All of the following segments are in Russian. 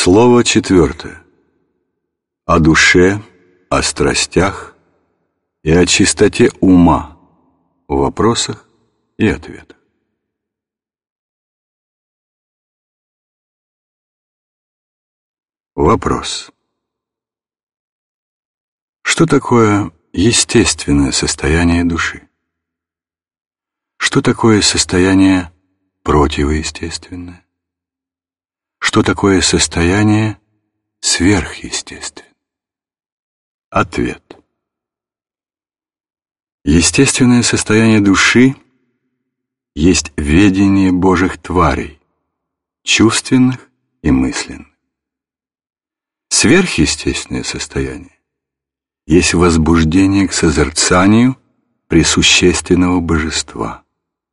Слово четвертое. О душе, о страстях и о чистоте ума в вопросах и ответах. Вопрос. Что такое естественное состояние души? Что такое состояние противоестественное? Что такое состояние сверхъестественное? Ответ. Естественное состояние души есть ведение Божьих тварей, чувственных и мысленных. Сверхъестественное состояние есть возбуждение к созерцанию пресущественного божества.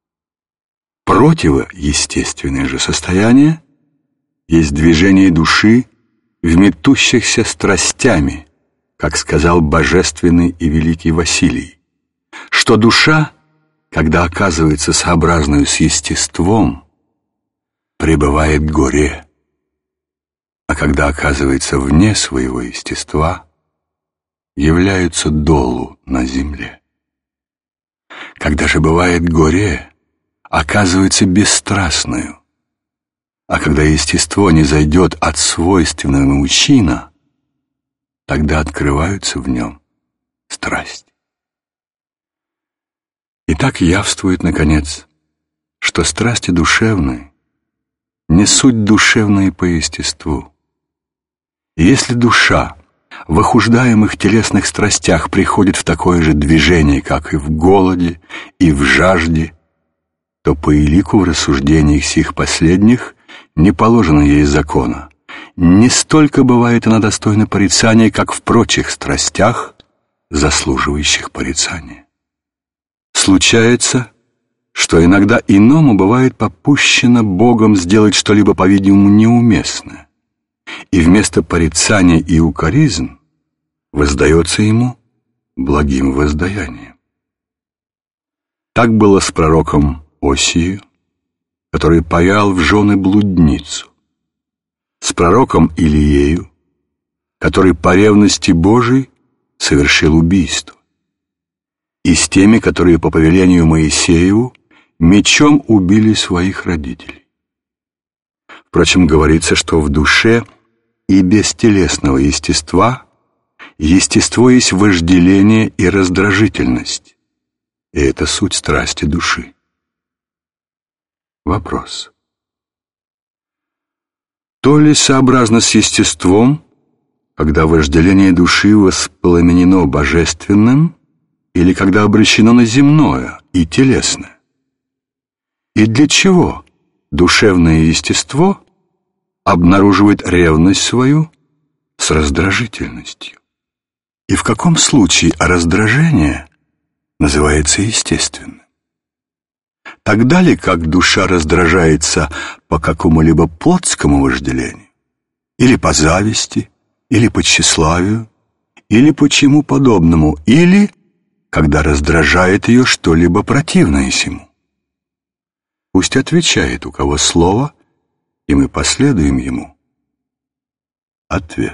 Противоестественное же состояние есть движение души в метущихся страстями, как сказал божественный и великий Василий, что душа, когда оказывается сообразною с естеством, пребывает в горе, а когда оказывается вне своего естества, является долу на земле. Когда же бывает горе, оказывается бесстрастною, а когда естество не зайдет от свойственного ему чина, тогда открываются в нем страсти. И так явствует, наконец, что страсти душевные не суть душевные по естеству. И если душа в охуждаемых телесных страстях приходит в такое же движение, как и в голоде, и в жажде, то по элику в рассуждениях сих последних не положено ей закона. Не столько бывает она достойна порицания, как в прочих страстях, заслуживающих порицания. Случается, что иногда иному бывает попущено Богом сделать что-либо, по-видимому, неуместное, и вместо порицания и укоризн воздается ему благим воздаянием. Так было с пророком Осией, который паял в жены блудницу, с пророком Илиею, который по ревности Божией совершил убийство, и с теми, которые по повелению Моисееву мечом убили своих родителей. Впрочем, говорится, что в душе и без телесного естества естество есть вожделение и раздражительность, и это суть страсти души. Вопрос. То ли сообразно с естеством, когда вожделение души воспламенено божественным, или когда обращено на земное и телесное? И для чего душевное естество обнаруживает ревность свою с раздражительностью? И в каком случае раздражение называется естественным? Тогда ли, как душа раздражается по какому-либо плотскому вожделению, или по зависти, или по тщеславию, или по чему подобному, или когда раздражает ее что-либо противное сему? Пусть отвечает, у кого слово, и мы последуем ему. Ответ.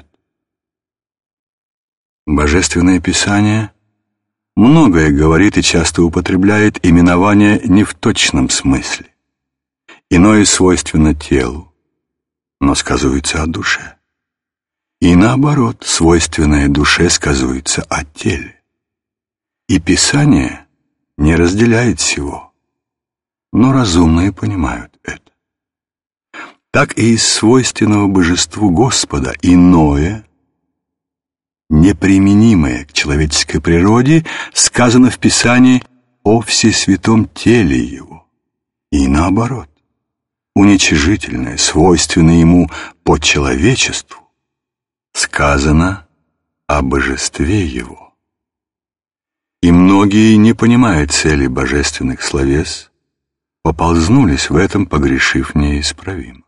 Божественное Писание многое говорит и часто употребляет именование не в точном смысле. Иное свойственно телу, но сказывается о душе. И наоборот, свойственное душе сказывается о теле. И Писание не разделяет всего, но разумные понимают это. Так и из свойственного божеству Господа иное, неприменимое к человеческой природе, сказано в Писании о всесвятом теле Его. И наоборот, уничижительное, свойственное Ему по человечеству, сказано о божестве Его. И многие, не понимая цели божественных словес, поползнулись в этом, погрешив неисправимо.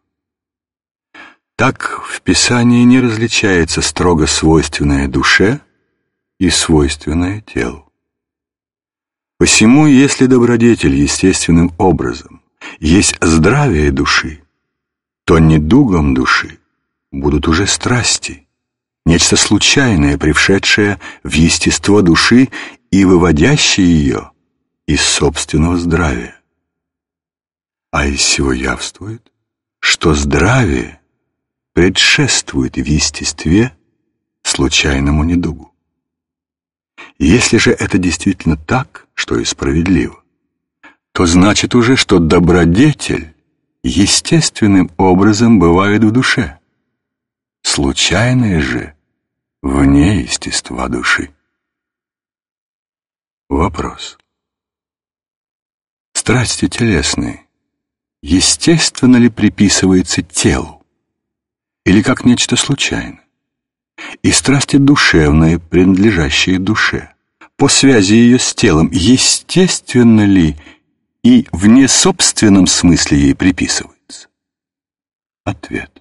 Так в Писании не различается строго свойственное душе и свойственное телу. Посему, если добродетель естественным образом есть здравие души, то недугом души будут уже страсти, нечто случайное, прившедшее в естество души и выводящее ее из собственного здравия. А из сего явствует, что здравие предшествует в естестве случайному недугу. Если же это действительно так, что и справедливо, то значит уже, что добродетель естественным образом бывает в душе, случайное же вне естества души. Вопрос. Страсти телесные естественно ли приписывается телу или как нечто случайное? И страсти душевные, принадлежащие душе, по связи ее с телом, естественно ли и в несобственном смысле ей приписывается? Ответ.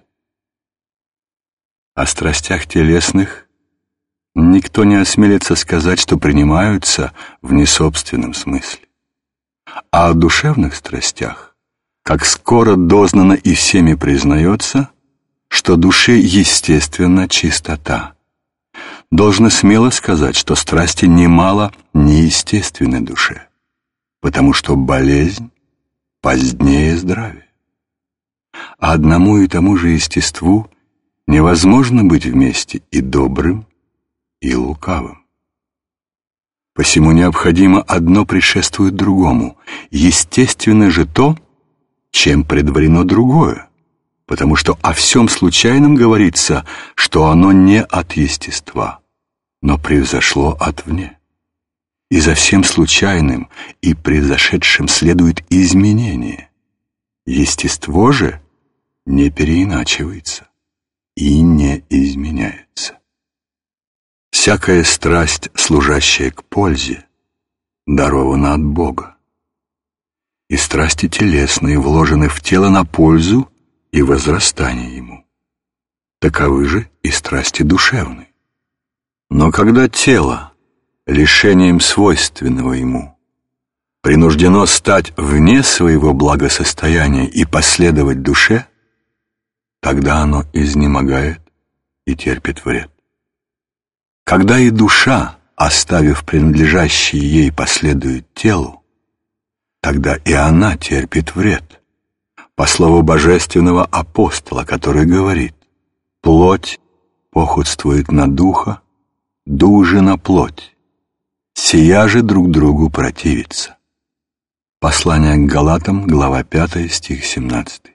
О страстях телесных никто не осмелится сказать, что принимаются в несобственном смысле. А о душевных страстях, как скоро дознано и всеми признается, что душе естественна чистота. Должно смело сказать, что страсти немало неестественны душе, потому что болезнь позднее здравия. А одному и тому же естеству невозможно быть вместе и добрым, и лукавым. Посему необходимо одно предшествует другому. Естественно же то, чем предварено другое, потому что о всем случайном говорится, что оно не от естества, но превзошло отвне. И за всем случайным и произошедшим следует изменение. Естество же не переиначивается и не изменяется. Всякая страсть, служащая к пользе, дарована от Бога. И страсти телесные вложены в тело на пользу и возрастание ему. Таковы же и страсти душевные. Но когда тело, лишением свойственного ему, принуждено стать вне своего благосостояния и последовать душе, тогда оно изнемогает и терпит вред. Когда и душа, оставив принадлежащее ей, последует телу, тогда и она терпит вред. По слову божественного апостола, который говорит: «Плоть похотствует на духа, дух же на плоть, сия же друг другу противится». Послание к Галатам, глава 5, стих 17.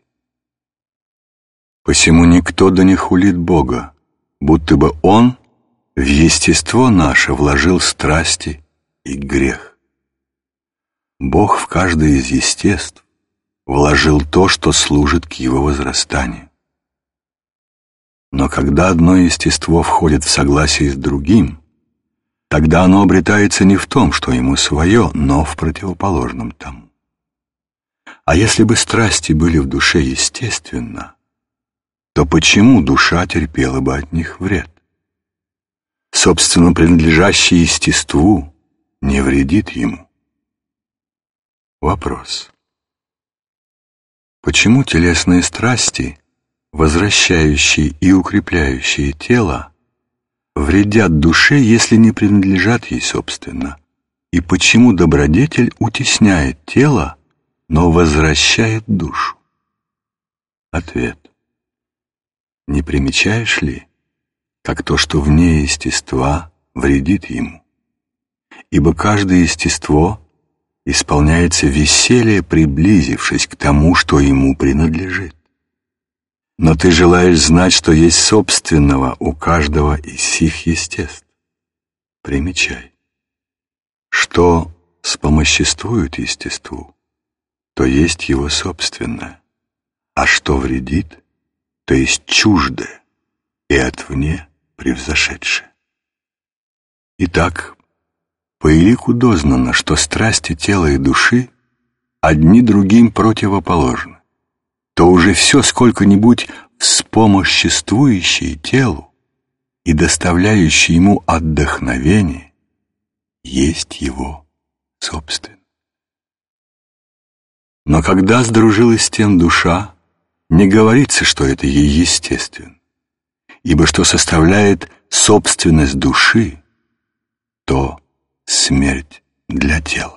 Посему никто да не хулит Бога, будто бы Он в естество наше вложил страсти и грех. Бог в каждое из естеств вложил то, что служит к его возрастанию. Но когда одно естество входит в согласие с другим, тогда оно обретается не в том, что ему свое, но в противоположном тому. А если бы страсти были в душе естественно, то почему душа терпела бы от них вред? Собственно, принадлежащее естеству не вредит ему. Вопрос. Почему телесные страсти, возвращающие и укрепляющие тело, вредят душе, если не принадлежат ей собственно? И почему добродетель утесняет тело, но возвращает душу? Ответ. Не примечаешь ли, как то, что вне естества, вредит ему? Ибо каждое естество исполняется веселье, приблизившись к тому, что ему принадлежит. Но ты желаешь знать, что есть собственного у каждого из сих естеств. Примечай. Что спомоществует естеству, то есть его собственное, а что вредит, то есть чуждое и отвне превзошедшее. Итак, по элику дознано, что страсти тела и души одни другим противоположны, то уже все сколько-нибудь вспомоществующее телу и доставляющее ему отдохновение есть его собственное. Но когда сдружилась с тем душа, не говорится, что это ей естественно, ибо что составляет собственность души, то смерть для тела.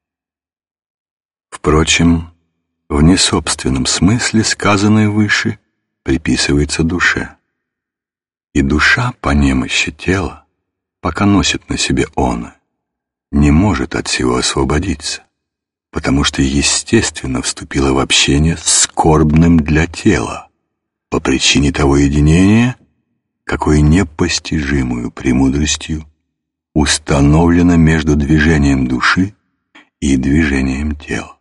Впрочем, в несобственном смысле сказанное выше приписывается душе. И душа по немощи тела, пока носит на себе оно, не может от сего освободиться, потому что естественно вступила в общение с скорбным для тела по причине того единения, какое непостижимую премудростью установлено между движением души и движением тела.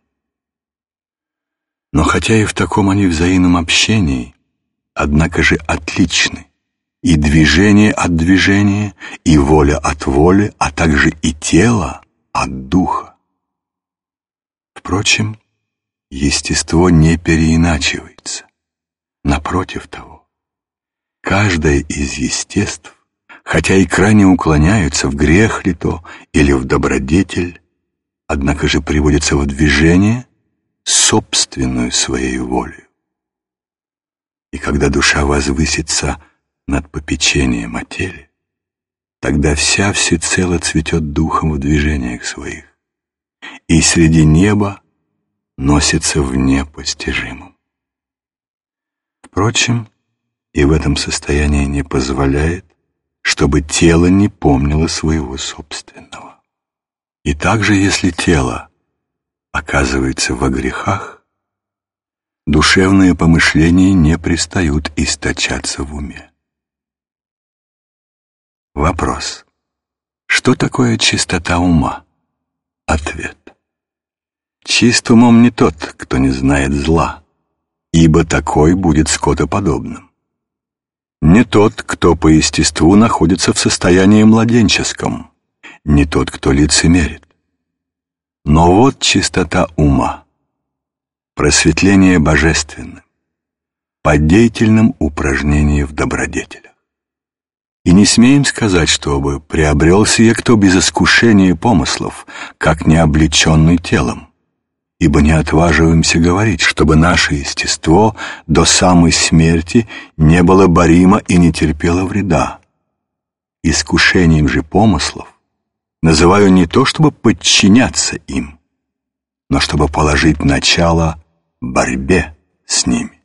Но хотя и в таком они взаимном общении, однако же отличны и движение от движения, и воля от воли, а также и тело от духа. Впрочем, естество не переиначивается. Напротив того, каждое из естеств, хотя и крайне уклоняются в грех ли то или в добродетель, однако же приводится в движение собственную своей волею. И когда душа возвысится над попечением о теле, тогда вся всецело цветет духом в движениях своих, и среди неба носится в непостижимом. Впрочем, и в этом состоянии не позволяет, чтобы тело не помнило своего собственного. И также, если тело оказывается во грехах, душевные помышления не пристают источаться в уме. Вопрос. Что такое чистота ума? Ответ. Чист умом не тот, кто не знает зла, ибо такой будет скотоподобным. Не тот, кто по естеству находится в состоянии младенческом, не тот, кто лицемерит. Но вот чистота ума, просветление божественным, по деятельном упражнении в добродетелях. И не смеем сказать, чтобы приобрел сие кто без искушения помыслов, как не облеченный телом, ибо не отваживаемся говорить, чтобы наше естество до самой смерти не было боримо и не терпело вреда. Искушением же помыслов называю не то, чтобы подчиняться им, но чтобы положить начало борьбе с ними.